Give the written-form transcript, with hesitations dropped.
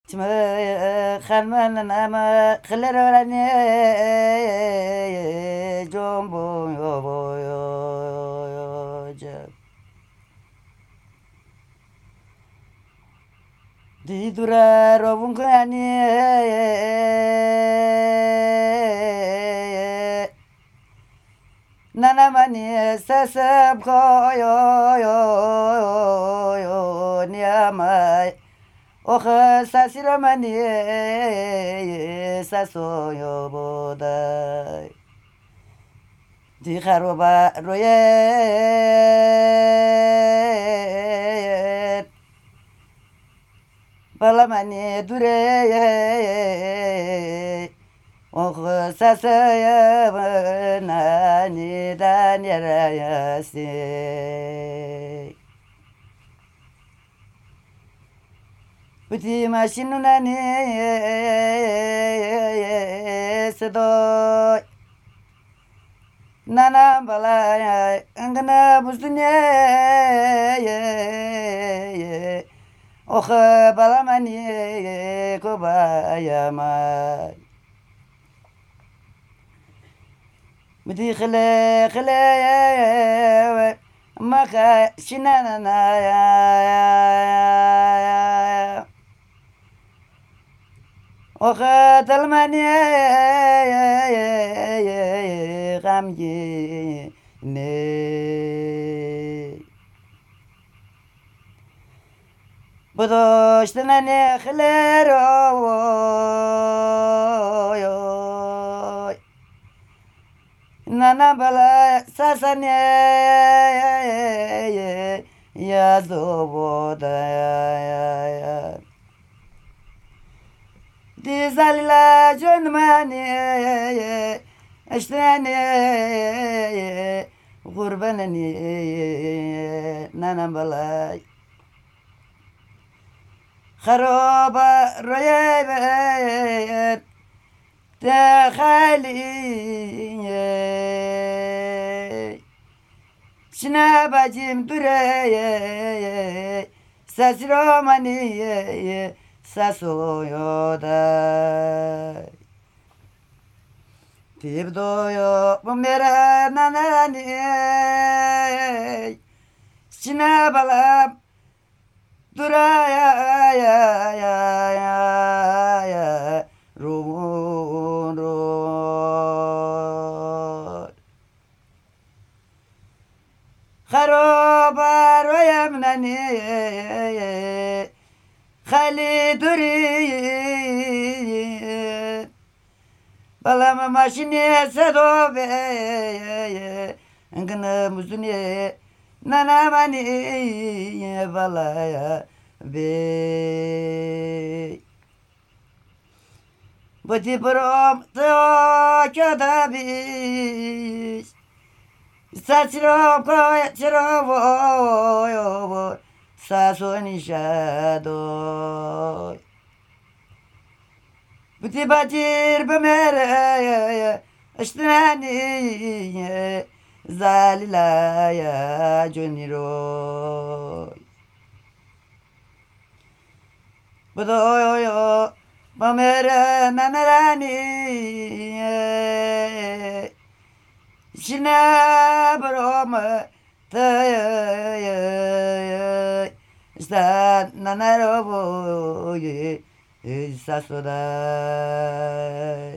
Çime halmanın ama kılar öğreni jombo yoboyacak. Di durar ovun kani nanamani sasab koyo yo yo niyamay. Oha sasiramani sasoyo boday di kharoba royet balamani dure oha sasaya nani danirayasi Uti maşinu nani sedo nana balaya angana buzdunya oha balamani kobayama Uti khile khile maka shinana ya Oha dalmani gamgi ne Bodoştana ne khilero Nana bala sasane ya zoboda ya Dizalila canmani eşteni kurbanani nanam balay Kharoba royebet te khaliye Şina bacım dureye sasromani sasoyoda Tibdoyo bumera nanani Şina balam duraya ya ya ya ya rumun run Kharoba royamnani Khali duri Balama maşine sadobe Ngana muzune Nanamani balaya be Bati prom teo kadabiş Saçro koy çrovo yo Sasoni shadow Buti bacir bamere Ashtrani Zalilaya Juniro Budoyo Bamere nanarani Shina broma Sta nanarobo ye sasoda